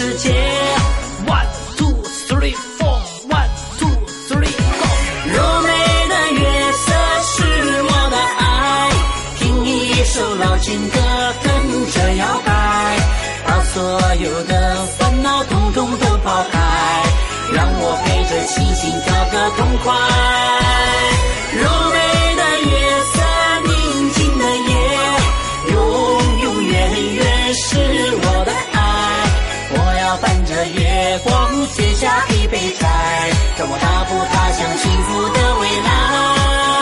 世界。One two three four, one two three four。柔美的月色是我的爱，听一首老情歌，跟着摇摆，把所有的烦恼统统都抛开，让我陪着星星跳个痛快。柔美的月色，宁静的夜，永远远是我的爱。我要伴着月光结下一杯柴，让我踏步踏向幸福的未来。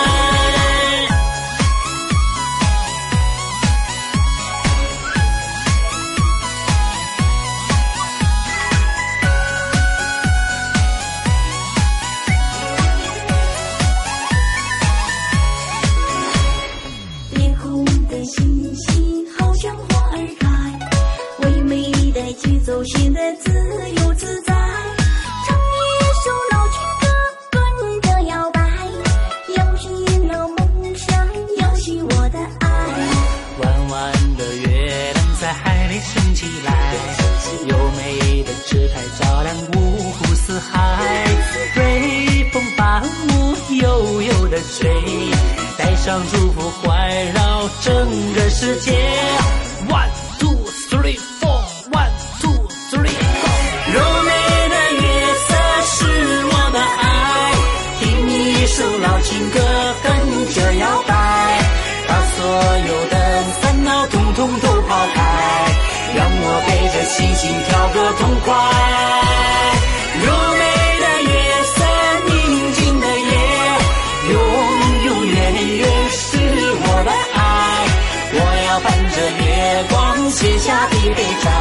走心的自由自在，唱一首老情歌，跟着摇摆，摇醒了梦想，摇醒我的爱。 弯弯的月亮在海里升起来，优美的姿态照亮五湖四海，微风把舞悠悠的吹，带上祝福环绕整个世界。One two three four，One two three four。柔美的月色是我的爱，听一首老情歌，跟着摇摆，把所有的烦恼统统都抛开，让我陪着星星跳个痛快。柔美的月色，宁静的夜，永远是我的爱。我要伴着月光写下一杯柴，